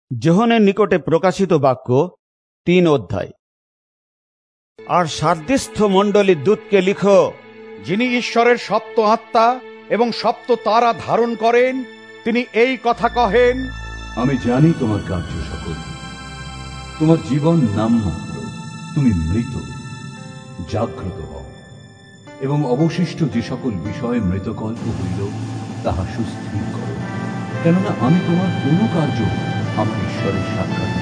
যোহনের নিকটে প্রকাশিত বাক্য 3 অধ্যায়। আর সার্দিস্থ মণ্ডলীর দূতকে লিখো, যিনি ঈশ্বরের সপ্ত আত্মা এবং সপ্ত তারা ধারণ করেন, তিনি এই কথা কহেন, আমি জানি তোমার কার্য সকল, তোমার জীবন নামমাত্র, তুমি মৃত। জাগ্রত হও এবং অবশিষ্ট যে সকল বিষয়ে মৃতকল্প হইল তাহা সুস্থির করো, কেননা আমি তোমার কোন কার্য আমার ঈশ্বরের সাক্ষাৎ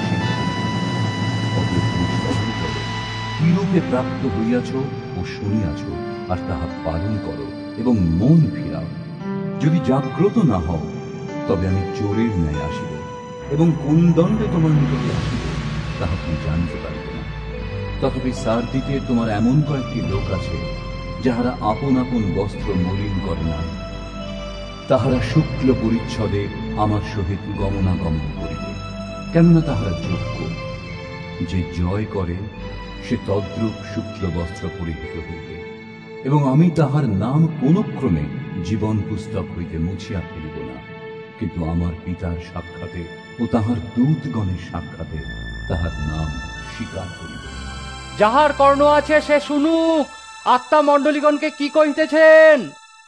কিরূপে প্রাপ্ত হইয়াছ ও শুনিয়াছ, আর তাহা পালন করো এবং মন ফিরাও। যদি জাগ্রত না হও, তবে আমি চোরের ন্যায় আসিব এবং কোন দণ্ডে তোমার নিকটে আসিব তাহা তুমি জানিতে পারিবে না। তথাপি সার্দিতে তোমার এমন কয়েকটি লোক আছে, যাহারা আপন আপন বস্ত্র মলিন করে না। তাহারা শুক্ল পরিচ্ছদে আমার সহিত গমনাগমন করিবে, কেননা তাহারা যোগ্য। যে জয় করে সে তদ্রূপ শুক্ল বস্ত্র পরিহিত হইবে, এবং আমি তাহার নাম কোন ক্রমে জীবন পুস্তক হইতে মুছিয়া ফেলিব না, কিন্তু আমার পিতার সাক্ষাতে ও তাহার দূতগণের সাক্ষাতে তাহার নাম স্বীকার করিব। যাহার কর্ণ আছে সে শুনুক, আত্মা মণ্ডলীগণকে কি কহিতেছেন।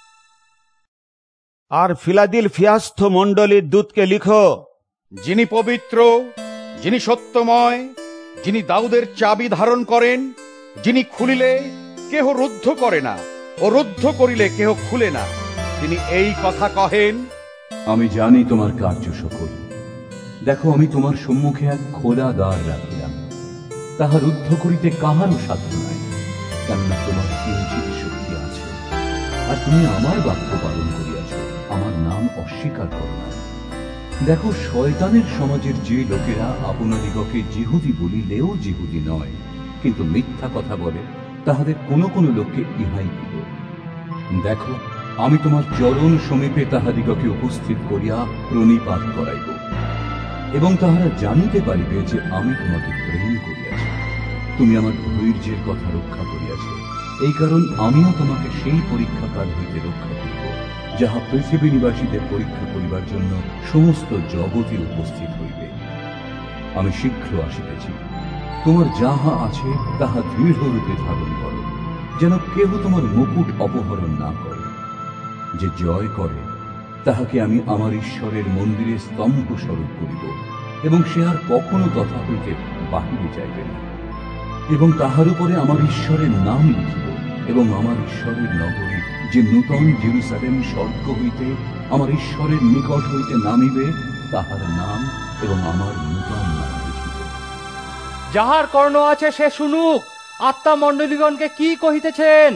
আর ফিলাদেলফিয়াস্থ মণ্ডলীর দূতকে লিখো, যিনি পবিত্র, যিনি সত্যময়, যিনি দাউদের চাবি ধারণ করেন, যিনি খুলিলে কেহ রুদ্ধ করে না ও রুদ্ধ করিলে কেহ খুলে না, তিনি এই কথা কহেন, আমি জানি তোমার কার্য সকল। দেখো, আমি তোমার সম্মুখে এক খোলা দ্বার রাখিলাম, তাহা রুদ্ধ করিতে কাহারও সাধ্য নাই, কেননা তোমার কিঞ্চিৎ শক্তি আছে, আর তুমি আমার বাক্য পালন করিয়াছ, আমার নাম অস্বীকার করো না। দেখো, শয়তানের সমাজের যে লোকেরা আপনাদিগকে যিহুদি বলিলেও যিহুদি নয়, কিন্তু মিথ্যা কথা বলে, তাহাদের কোন কোন লোককে ইহাই দিল। দেখো, আমি তোমার চরণ সমীপে তাহাদিগকে উপস্থিত করিয়া প্রণিপাত করাইব, এবং তাহারা জানিতে পারিবে যে আমি তোমাকে প্রেম করিয়াছি। তুমি আমার ধৈর্যের কথা রক্ষা করিয়াছ, এই কারণ আমিও তোমাকে সেই পরীক্ষাকাল হইতে রক্ষা করিব, যাহা পৃথিবী নিবাসীদের পরীক্ষা করিবার জন্য সমস্ত জগতে উপস্থিত হইবে। আমি শীঘ্র আসিতেছি, তোমার যাহা আছে তাহা দৃঢ়রূপে ধারণ করো, যেন কেহ তোমার মুকুট অপহরণ না করে। যে জয় করে তাহাকে আমি আমার ঈশ্বরের মন্দিরে স্তম্ভ স্বরূপ করিব, এবং সে আর কখনো তথা হইতে বাহিরে যাইবে না। এবং তাহার উপরে আমার ঈশ্বরের নাম লিখিব, এবং আমার ঈশ্বরের নগরী যে নূতন জেরুসালেম স্বর্গ হইতে আমার ঈশ্বরের নিকট হইতে নামিবে, তাহার নাম এবং আমার নূতন নাম লিখিব। যাহার কর্ণ আছে সে শুনুক, আত্মা মণ্ডলীগণকে কি কহিতেছেন।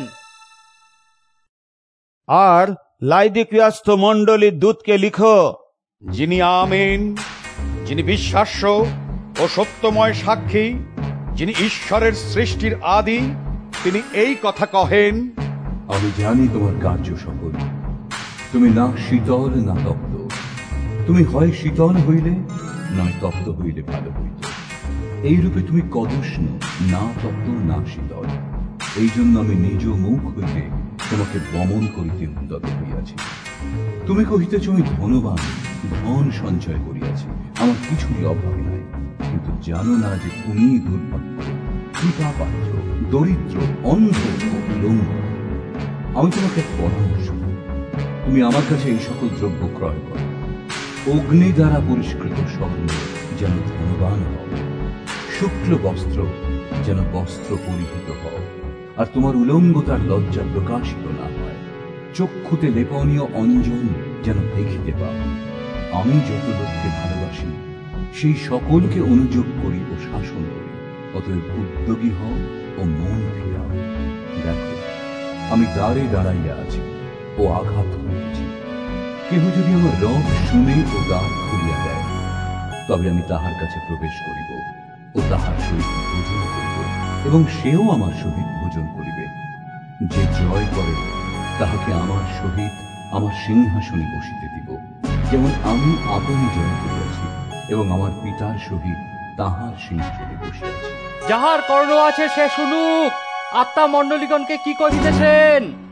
আর লাইদিকিয়াস্থ মণ্ডলীর দূতকে লিখো, যিনি আমেন, যিনি বিশ্বাস্য ও সত্যময় সাক্ষী, যিনি ঈশ্বরের সৃষ্টির আদি, তিনি এই কথা কহেন, আমি জানি তোমার কার্য সকল। তুমি না শীতল না তপ্ত। তুমি হয় শীতল হইলে নয় তপ্ত হইলে ভালো হইত। এইরূপে তুমি কদুষ্ণ, না তপ্ত না শীতল। এই জন্য আমি নিজ মুখ হইতে তোমাকে বমন করিতে উদ্যত হইয়াছি। তুমি কহিতেছ, আমি ধনবান, ধন সঞ্চয় করিয়াছি, আমার কিছুই অভাব নাই, কিন্তু জানো না যে তুমি দুর্ভাগ্য, কৃপাপাত্র, দরিদ্র, অন্ধ ও উলঙ্গ। আমি তোমাকে পরামর্শ করি, তুমি আমার কাছে এই সকল দ্রব্য ক্রয় করো। অগ্নি দ্বারা পরিষ্কৃত স্বর্ণ যেন ধনবান হও, শুক্ল বস্ত্র যেন বস্ত্র পরিহিত হও, আর তোমার উলঙ্গতার লজ্জা প্রকাশিত না হয়। চক্ষুতে লেপনীয় অঞ্জন যেন দেখিতে পাও। আমি যত লোককে ভালোবাসি, সেই সকলকে অনুযোগ করি ও শাসন করি। অতএব উদ্যোগী হও ও মন ফিরাও। দেখো, আমি দ্বারে দাঁড়াইয়া আছি ও আঘাত করিতেছি। কেহ যদি আমার রব শুনে ও দ্বার খুলিয়া দেয়, তবে আমি তাহার কাছে প্রবেশ করিব ও তাহার সহিত ভোজন করিব, এবং সেও আমার সহিত ভোজন করিবে। যে জয় করে তাহাকে আমার সহিত আমার সিংহাসনে বসিতে দিব, যেমন আমি আপনি জয় করিয়াছি এবং আমার পিতার সহিত তাহার সিংহাসনে বসিয়াছি। যাহার কর্ণ আছে সে শুনুক, আত্মা মণ্ডলীগণকে কি কহিতেছেন।